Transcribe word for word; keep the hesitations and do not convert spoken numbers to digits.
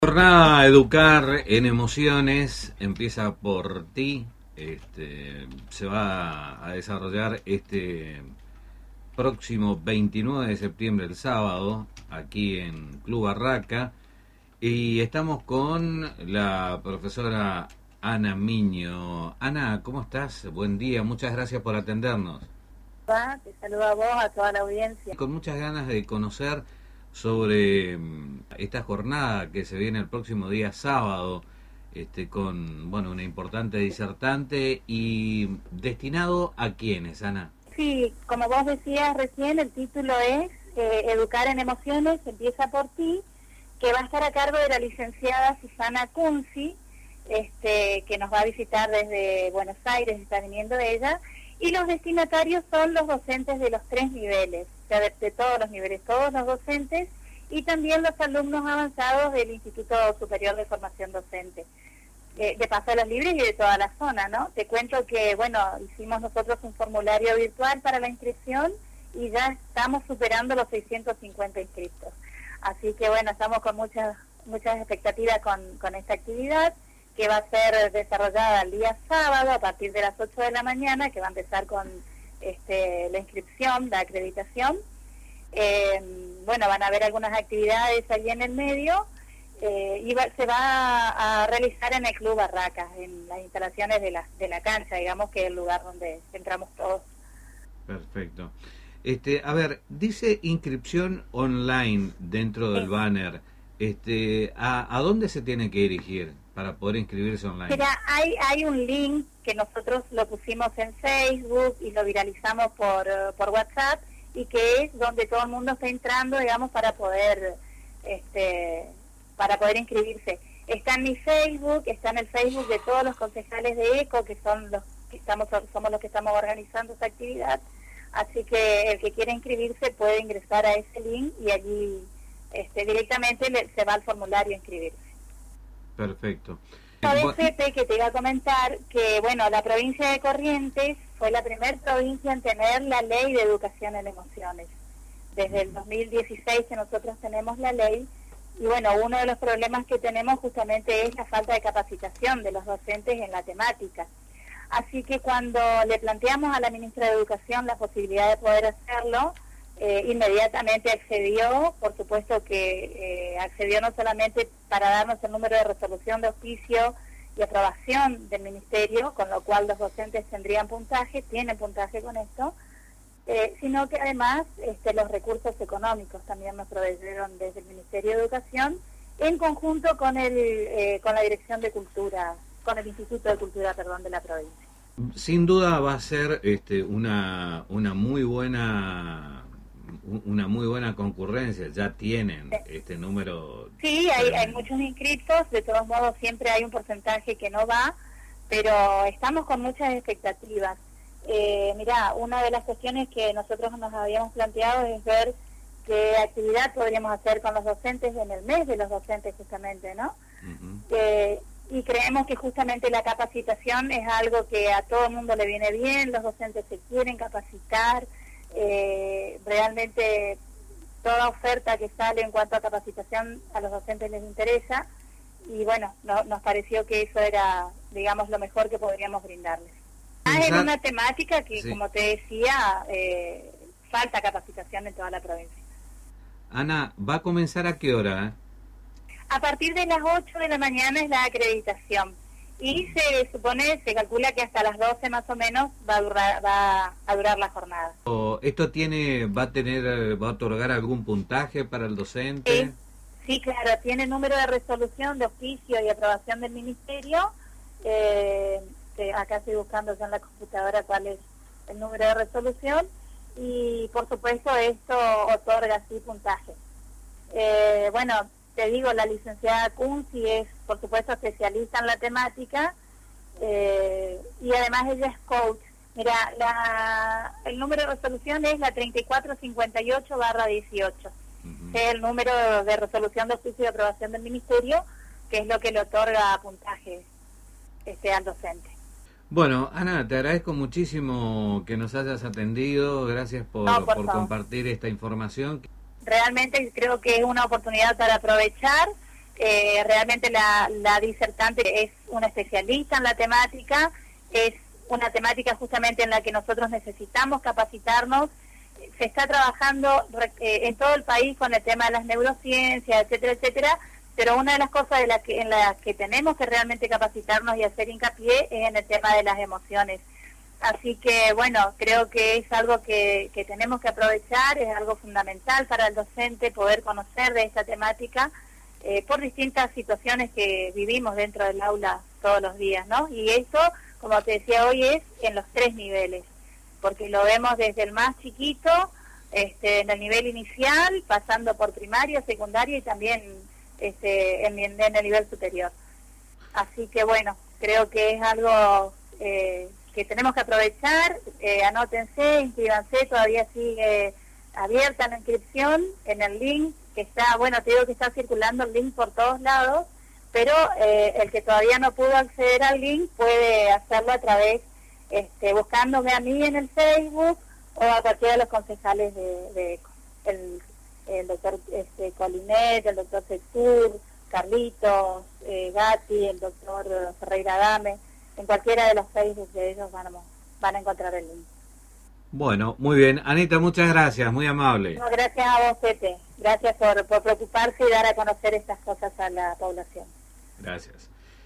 Jornada Educar en Emociones empieza por ti. Este, se va a desarrollar este próximo veintinueve de septiembre, el sábado, aquí en Club Barraca. Y estamos con la profesora Ana Miño. Ana, ¿cómo estás? Buen día, muchas gracias por atendernos. Te saludo a vos, a toda la audiencia. Con muchas ganas de conocer sobre esta jornada que se viene el próximo día sábado, este, con bueno una importante disertante y destinado a quiénes, Ana. Sí, como vos decías recién, el título es eh, Educar en Emociones, empieza por ti, que va a estar a cargo de la licenciada Susana Kunzi, este, que nos va a visitar desde Buenos Aires, está viniendo ella, y los destinatarios son los docentes de los tres niveles, o sea, de, de todos los niveles, todos los docentes, y también los alumnos avanzados del Instituto Superior de Formación Docente, eh, de Paso de los Libres y de toda la zona, ¿no? Te cuento que, bueno, hicimos nosotros un formulario virtual para la inscripción y ya estamos superando los seiscientos cincuenta inscritos. Así que, bueno, estamos con muchas muchas expectativas con, con esta actividad, que va a ser desarrollada el día sábado a partir de las ocho de la mañana, que va a empezar con este, la inscripción, la acreditación. Eh, bueno, van a haber algunas actividades allí en el medio eh, y va, se va a, a realizar en el Club Barracas, en las instalaciones de la, de la cancha, digamos que es el lugar donde entramos todos. Perfecto. Este, a ver, dice inscripción online dentro del sí. banner. Este, ¿a, ¿A dónde se tiene que dirigir para poder inscribirse online? Mira, hay, hay un link que nosotros lo pusimos en Facebook y lo viralizamos por, por WhatsApp, y que es donde todo el mundo está entrando, digamos, para poder este para poder inscribirse. Está en mi Facebook, está en el Facebook de todos los concejales de ECO, que son los que estamos somos los que estamos organizando esta actividad. Así que el que quiera inscribirse puede ingresar a ese link y allí este directamente le, se va al formulario a inscribirse. Perfecto. Sabes, Pepe, que te iba a comentar que, bueno, la provincia de Corrientes fue la primera provincia en tener la ley de educación en emociones. Desde el dos mil dieciséis que nosotros tenemos la ley, y bueno, uno de los problemas que tenemos justamente es la falta de capacitación de los docentes en la temática. Así que cuando le planteamos a la ministra de Educación la posibilidad de poder hacerlo, eh, inmediatamente accedió, por supuesto que eh, accedió no solamente para darnos el número de resolución de oficio y aprobación del ministerio, con lo cual los docentes tendrían puntaje, tienen puntaje con esto, eh, sino que además este, los recursos económicos también nos proveyeron desde el Ministerio de Educación, en conjunto con el eh, con la Dirección de Cultura, con el Instituto de Cultura, perdón, de la provincia. Sin duda va a ser este, una una muy buena una muy buena concurrencia, ya tienen sí. este número. Sí, hay, hay muchos inscritos, de todos modos siempre hay un porcentaje que no va, pero estamos con muchas expectativas. Eh, mira, una de las cuestiones que nosotros nos habíamos planteado es ver qué actividad podríamos hacer con los docentes en el mes de los docentes justamente, ¿no? Uh-huh. Eh, y creemos que justamente la capacitación es algo que a todo el mundo le viene bien, los docentes se quieren capacitar, eh, realmente toda oferta que sale en cuanto a capacitación a los docentes les interesa, y bueno, no, nos pareció que eso era, digamos, lo mejor que podríamos brindarles. Ah, en una temática que, sí. como te decía, eh, falta capacitación en toda la provincia. Ana, ¿va a comenzar a qué hora? Eh? A partir de las ocho de la mañana es la acreditación. Y se supone, se calcula que hasta las doce más o menos va a durar, va a durar la jornada. ¿Esto tiene, va a tener, va a otorgar algún puntaje para el docente? Sí, sí, claro, tiene número de resolución de oficio y aprobación del ministerio. Eh, que acá estoy buscando ya en la computadora cuál es el número de resolución. Y por supuesto esto otorga así puntaje. Eh, bueno, te digo, la licenciada Kunzi es, por supuesto, especialista en la temática, eh, y además ella es coach. Mira, la, el número de resolución es la treinta y cuatro cincuenta y ocho barra dieciocho. Uh-huh. Es el número de resolución de oficio de aprobación del ministerio, que es lo que le otorga puntaje este, al docente. Bueno, Ana, te agradezco muchísimo que nos hayas atendido. Gracias por, no, por, por compartir esta información. Realmente creo que es una oportunidad para aprovechar Eh, realmente la, la disertante es una especialista en la temática, es una temática justamente en la que nosotros necesitamos capacitarnos. Se está trabajando eh, en todo el país con el tema de las neurociencias, etcétera, etcétera, pero una de las cosas de las que, en las que tenemos que realmente capacitarnos y hacer hincapié es en el tema de las emociones. Así que, bueno, creo que es algo que, que tenemos que aprovechar, es algo fundamental para el docente poder conocer de esta temática eh, por distintas situaciones que vivimos dentro del aula todos los días, ¿no? Y eso, como te decía hoy, es en los tres niveles, porque lo vemos desde el más chiquito, este, en el nivel inicial, pasando por primaria, secundaria y también este, en, en el nivel superior. Así que bueno, creo que es algo eh, que tenemos que aprovechar. Eh, anótense, inscríbanse, todavía sigue abierta la inscripción en el link que está, bueno, te digo que está circulando el link por todos lados, pero eh, el que todavía no pudo acceder al link puede hacerlo a través, este, buscándome a mí en el Facebook o a cualquiera de los concejales de, de el, el doctor este, Colinet, el doctor Sectur, Carlitos, eh, Gatti, el doctor Ferreira Dame, en cualquiera de los Facebook de ellos van a, van a encontrar el link. Bueno, muy bien. Anita, muchas gracias, muy amable. No, gracias a vos, Pepe. Gracias por, por preocuparse y dar a conocer estas cosas a la población. Gracias.